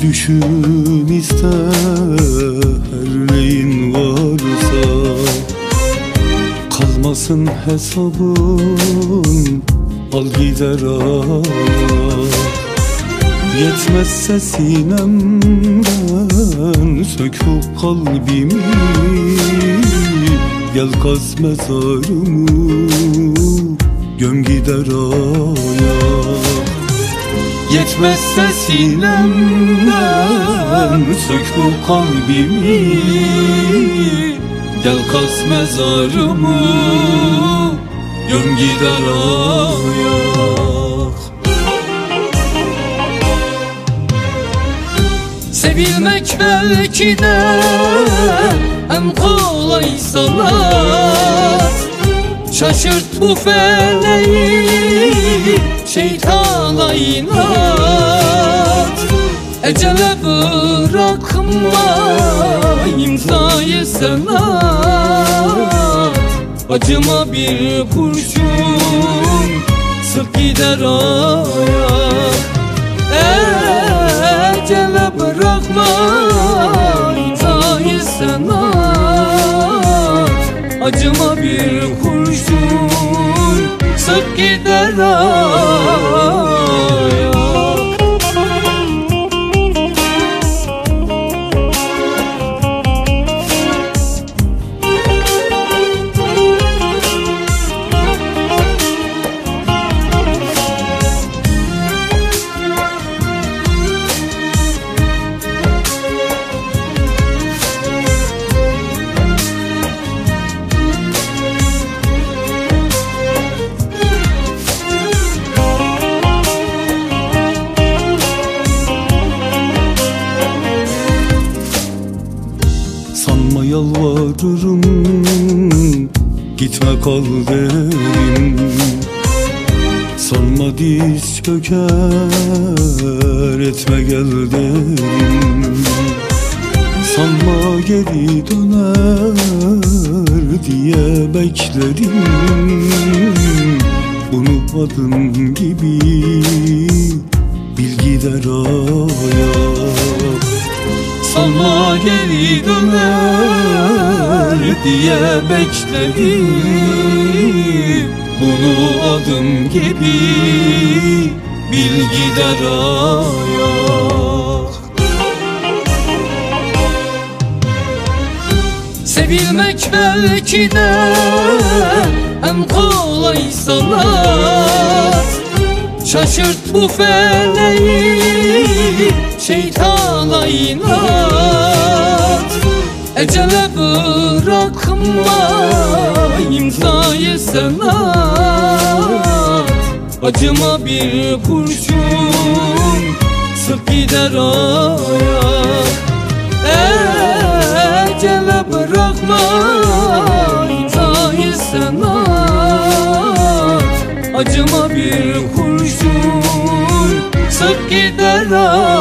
düşün iste her neyin varsa, kalmasın hesabın al gider ayak. Yetmezse sinemden sök o kalbimi, gel kaz mezarımı göm gider ayak. Yetmezse sinemden sök bu kalbimi, gel kaz mezarımı göm gider ayak. Sevilmek belki de en kolay sanat. Şaşırt bu feleği şeytana inat. Ecele bırakma imzayı senat. Acıma bir kurşun sık gider ayak. Ecele bırakma imzayı senat. Acıma bir kurşun sık gider ayak. Sanma yalvarırım, gitme kal derim. Sanma diz çöker, etme gel derim. Sanma geri döner diye beklerim. Bunu adım gibi bil gider ayak. Sanma geri döner diye bekledim. Bunu adım gibi bil gider ayak. Sevilmek belki de en kolay sanat. Şaşırt bu feleği şeytana inat. Ecele bırakma imzayı senat. Acıma bir kurşun sık gider ayak. Ecele bırakma imzayı senat. Acıma bir kurşun sık gider ayak.